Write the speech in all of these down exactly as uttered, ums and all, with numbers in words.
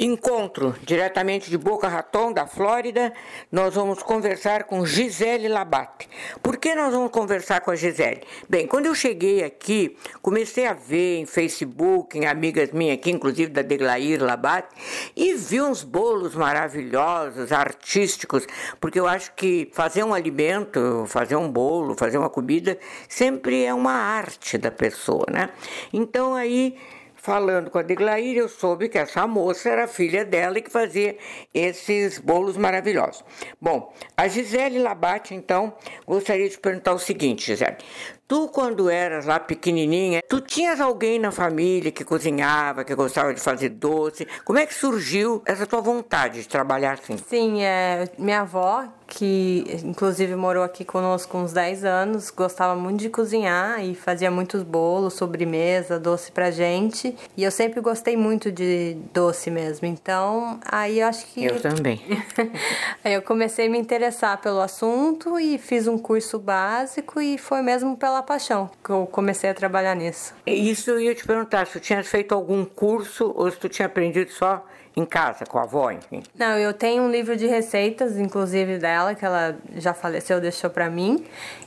encontro diretamente de Boca Raton, da Flórida. Nós vamos conversar com Gisele Labat. Por que nós vamos conversar com a Gisele? Bem, quando eu cheguei aqui, comecei a ver em Facebook, em amigas minhas aqui, inclusive da Deglair Labat, e vi uns bolos maravilhosos, artísticos, porque eu acho que fazer um alimento, fazer um bolo, fazer uma comida, sempre é uma arte da pessoa, né? Então aí, falando com a Deglair, eu soube que essa moça era filha dela e que fazia esses bolos maravilhosos. Bom, a Gisele Labat, então, gostaria de perguntar o seguinte, Gisele. Tu, quando eras lá pequenininha, tu tinhas alguém na família que cozinhava, que gostava de fazer doce? Como é que surgiu essa tua vontade de trabalhar assim? Sim, é, minha avó, que inclusive morou aqui conosco uns dez anos, gostava muito de cozinhar e fazia muitos bolos, sobremesa, doce pra gente. E eu sempre gostei muito de doce mesmo. Então, aí eu acho que... Eu também. Aí eu comecei a me interessar pelo assunto e fiz um curso básico e foi mesmo pela paixão que eu comecei a trabalhar nisso. Isso eu ia te perguntar, se tu tinha feito algum curso ou se tu tinha aprendido só em casa, com a avó, enfim. Não, eu tenho um livro de receitas, inclusive dela, que ela já faleceu, deixou pra mim.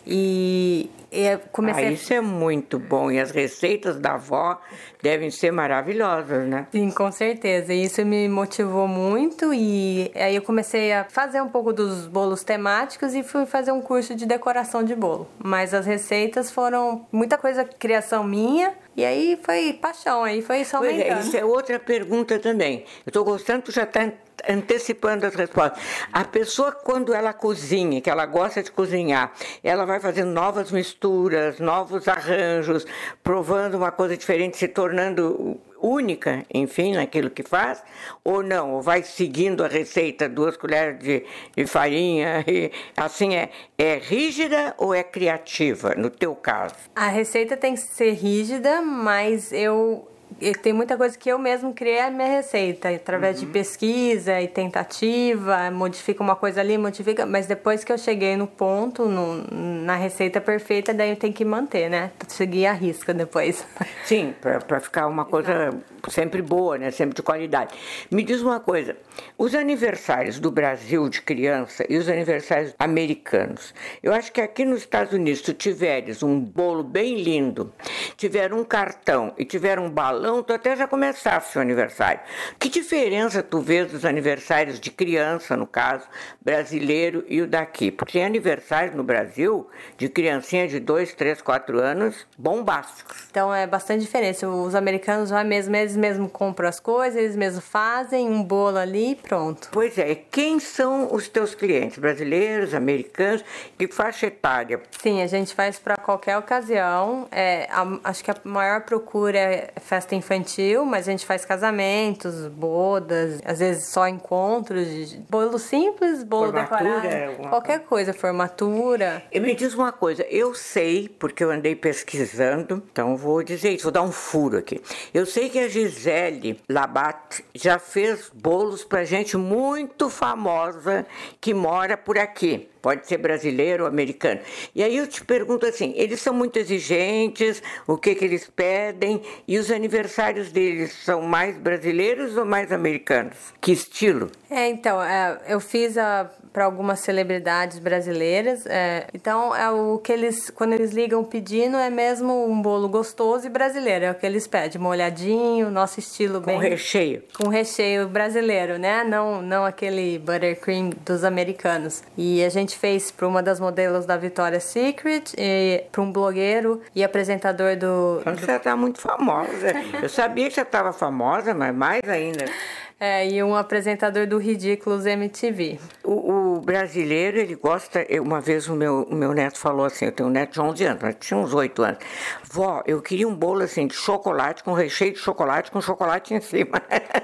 E eu comecei... Ah, isso é muito bom. E as receitas da avó devem ser maravilhosas, né? Sim, com certeza. E isso me motivou muito. E aí eu comecei a fazer um pouco dos bolos temáticos e fui fazer um curso de decoração de bolo. Mas as receitas foram muita coisa, criação minha. E aí foi paixão, aí foi só aumentando. Pois é, isso é outra pergunta também. Eu estou gostando, tu já está antecipando as respostas. A pessoa, quando ela cozinha, que ela gosta de cozinhar, ela vai fazendo novas misturas, novos arranjos, provando uma coisa diferente, se tornando única, enfim, naquilo que faz, ou não, ou vai seguindo a receita, duas colheres de, de farinha, e assim, é, é rígida ou é criativa, no teu caso? A receita tem que ser rígida, mas eu... tem muita coisa que eu mesmo criei a minha receita, através uhum. de pesquisa e tentativa, modifica uma coisa ali, modifica, mas depois que eu cheguei no ponto, no, na receita perfeita, daí eu tenho que manter, né? Seguir a risca depois. Sim, para ficar uma coisa sempre boa, né? Sempre de qualidade. Me diz uma coisa, os aniversários do Brasil de criança e os aniversários americanos, eu acho que aqui nos Estados Unidos, tu tiveres um bolo bem lindo, tiver um cartão e tiver um balão, tu até já começaste o aniversário. Que diferença tu vês dos aniversários de criança, no caso, brasileiro e o daqui? Porque tem aniversários no Brasil de criancinha de dois, três, quatro anos bombásticos. Então é bastante diferença. Os americanos já mesmo, eles mesmo compram as coisas, eles mesmo fazem um bolo ali e pronto. Pois é, quem são os teus clientes? Brasileiros, americanos? Que faixa etária? Sim, a gente faz para qualquer ocasião. É, a, acho que a maior procura é festa infantil, mas a gente faz casamentos, bodas, às vezes só encontros, bolo simples, bolo decorado, uma... qualquer coisa, formatura. E me diz uma coisa, eu sei, porque eu andei pesquisando, então vou dizer isso, vou dar um furo aqui. Eu sei que a Gisele Labat já fez bolos pra gente muito famosa que mora por aqui. Pode ser brasileiro ou americano. E aí eu te pergunto assim, eles são muito exigentes, o que que eles pedem, e os aniversários deles são mais brasileiros ou mais americanos? Que estilo? É, então, é, eu fiz para algumas celebridades brasileiras, é, então é o que eles, quando eles ligam pedindo, é mesmo um bolo gostoso e brasileiro, é o que eles pedem, molhadinho, nosso estilo com bem... Com recheio. Com recheio brasileiro, né? Não, não aquele buttercream dos americanos. E a gente fez para uma das modelos da Victoria's Secret, para um blogueiro e apresentador do... Então você já está muito famosa. Eu sabia que já estava famosa, mas mais ainda. É, e um apresentador do Ridículos M T V. O, o brasileiro, ele gosta... Uma vez o meu, o meu neto falou assim, eu tenho um neto de onze anos, mas tinha uns oito anos. Vó, eu queria um bolo assim de chocolate, com recheio de chocolate, com chocolate em cima.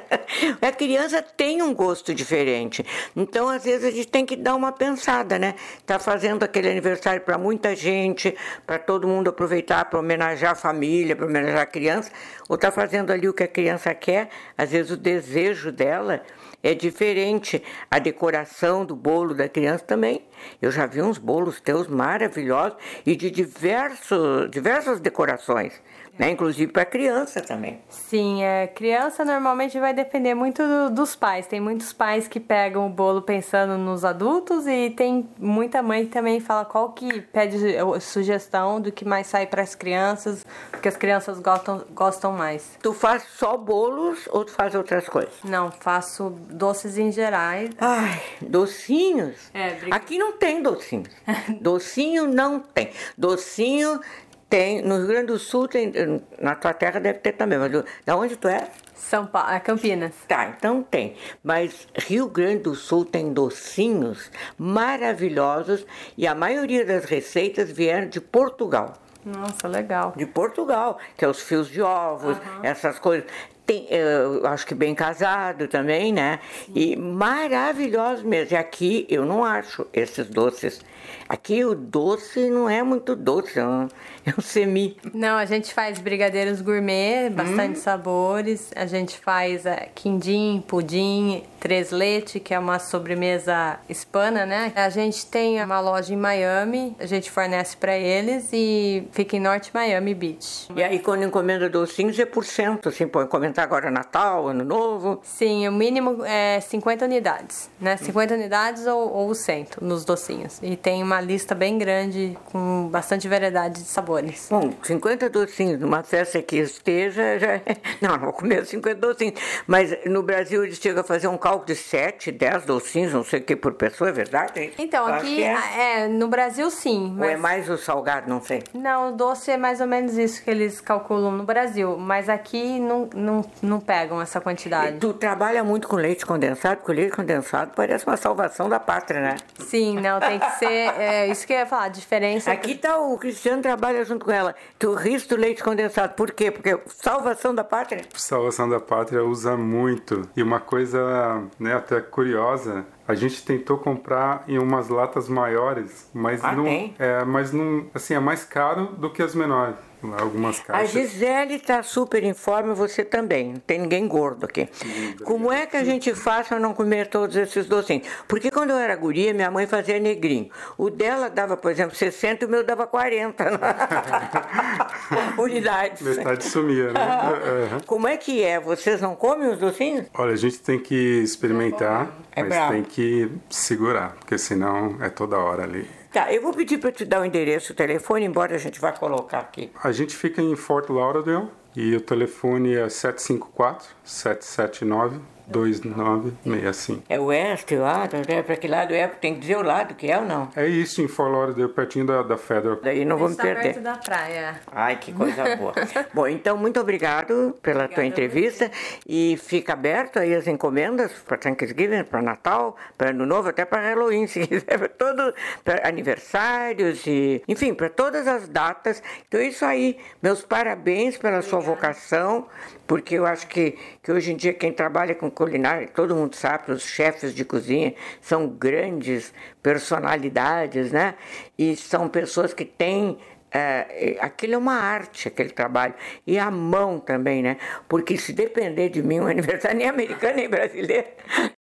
A criança tem um gosto diferente. Então, às vezes, a gente tem que dar uma pensada, né? Tá fazendo aquele aniversário para muita gente, para todo mundo aproveitar, para homenagear a família, para homenagear a criança, ou tá fazendo ali o que a criança quer, às vezes o desejo dela é diferente. A decoração do bolo da criança também. Eu já vi uns bolos teus maravilhosos e de diversos, diversas decorações. né? Inclusive para criança também. Sim, é, criança normalmente vai depender muito do, dos pais. Tem muitos pais que pegam o bolo pensando nos adultos e tem muita mãe que também fala qual que pede sugestão do que mais sai para as crianças, porque as crianças gostam, gostam mais. Tu faz só bolos ou tu faz outras coisas? Não, faço doces em gerais. Ai, docinhos? É, brinca... Aqui não tem docinhos. Docinho não tem. Docinho tem, no Rio Grande do Sul tem, na tua terra deve ter também, mas da onde tu é? São Paulo, é Campinas. Tá, então tem. Mas Rio Grande do Sul tem docinhos maravilhosos e a maioria das receitas vieram de Portugal. Nossa, legal. De Portugal, que é os fios de ovos, uhum. essas coisas. Tem, eu acho que bem casado também, né? Sim. E maravilhosos mesmo. E aqui eu não acho esses doces. Aqui o doce não é muito doce, é um, é um semi. Não, a gente faz brigadeiros gourmet, bastante hum. sabores. A gente faz é, quindim, pudim, três leite, que é uma sobremesa hispana, né? A gente tem uma loja em Miami, a gente fornece para eles e fica em Norte Miami Beach. E aí quando encomenda docinhos é por cento, assim, pode comentar agora Natal, Ano Novo? Sim, o mínimo é cinquenta unidades, né? cinquenta unidades ou, ou cem nos docinhos. E tem uma lista bem grande com bastante variedade de sabores. Bom, cinquenta docinhos numa festa que esteja, já é... Não, não vou comer cinquenta docinhos. Mas no Brasil eles chegam a fazer um cálculo de sete, dez docinhos, não sei o que por pessoa, é verdade? Então, eu aqui, é. É, no Brasil sim. Mas... Ou é mais o salgado, não sei? Não, o doce é mais ou menos isso que eles calculam no Brasil. Mas aqui não, não, não pegam essa quantidade. E tu trabalha muito com leite condensado, porque o leite condensado parece uma salvação da pátria, né? Sim, não, tem que ser... É, isso que eu ia falar, a diferença... Aqui tá o Cristiano trabalha junto com ela. Tu risca o leite condensado. Por quê? Porque salvação da pátria? Salvação da pátria usa muito. E uma coisa, né, até curiosa, a gente tentou comprar em umas latas maiores, mas ah, não, tem? é, mas não, assim, é mais caro do que as menores. Algumas caixas. A Gisele está super em forma, você também. Não tem ninguém gordo aqui. Sim, como é que a gente faz para não comer todos esses docinhos? Porque quando eu era guria, minha mãe fazia negrinho. O dela dava, por exemplo, sessenta e o meu dava quarenta unidades. Metade sumia, né? Uhum. Como é que é? Vocês não comem os docinhos? Olha, a gente tem que experimentar, é mas bravo. Tem que segurar, porque senão é toda hora ali. Tá, eu vou pedir para te dar o endereço, o telefone, embora a gente vá colocar aqui. A gente fica em Fort Lauderdale e o telefone é sete cinco quatro, sete sete nove, dois nove seis cinco. É o oeste, o lado, é para que lado é? Tem que dizer o lado que é ou não? É isso, em Fort Lauderdale, pertinho da, da Federal. Daí não vou me perder. Perto da praia. Ai, que coisa boa. Bom, então, muito obrigado pela Obrigada tua entrevista e fica aberto aí as encomendas para Thanksgiving, para Natal, para Ano Novo, até para Halloween, se quiser, para todos, para aniversários e, enfim, para todas as datas. Então, é isso aí. Meus parabéns pela Obrigada. Sua vocação, porque eu acho que, que hoje em dia quem trabalha com culinária, todo mundo sabe, os chefes de cozinha são grandes personalidades, né? E são pessoas que têm... É, aquilo é uma arte, aquele trabalho. E a mão também, né? Porque se depender de mim, um aniversário nem americano nem brasileiro...